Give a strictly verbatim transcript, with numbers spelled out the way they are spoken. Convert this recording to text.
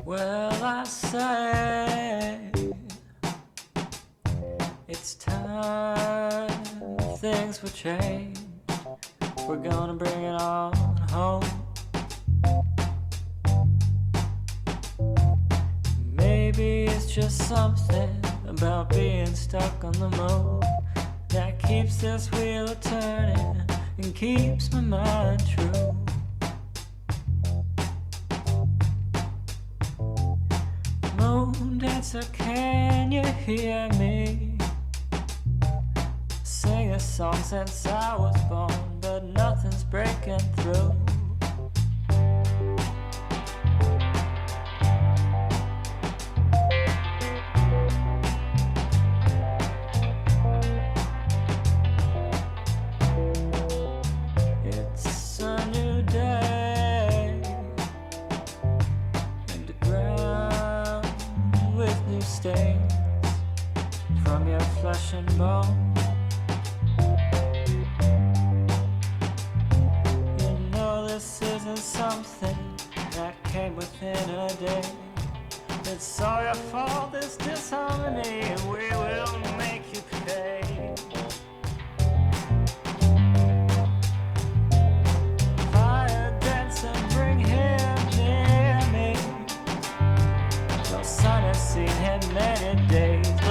Well, I say it's time things will change. We're gonna bring it on home. Maybe it's just something about being stuck on the move that keeps this wheel turning and keeps my mind true. Moon dancer, can you hear me? Sing a song since I was born, but nothing's breaking through. It's a new day, and the ground with new stains from your flesh and bone. You know this isn't something that came within a day. It's all your fault, this disharmony, and we will make you pay. Fire dancer, bring him near me. No sun has seen him many days.